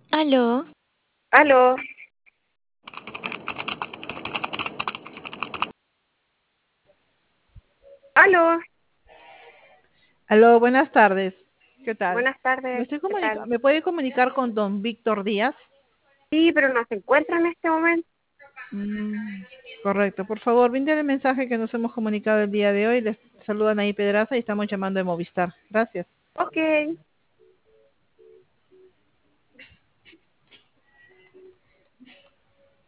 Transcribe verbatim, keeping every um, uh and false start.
Aló, Aló, aló, Aló, buenas tardes. ¿Qué tal? buenas Me tardes, estoy ¿qué comunica- tal? ¿Me puede comunicar con don Víctor Díaz? Sí, pero no se encuentra en este momento. Mm, correcto. Por favor, brinde el mensaje que nos hemos comunicado el día de hoy. Les saludan ahí Pedraza y estamos llamando de Movistar. Gracias. Ok,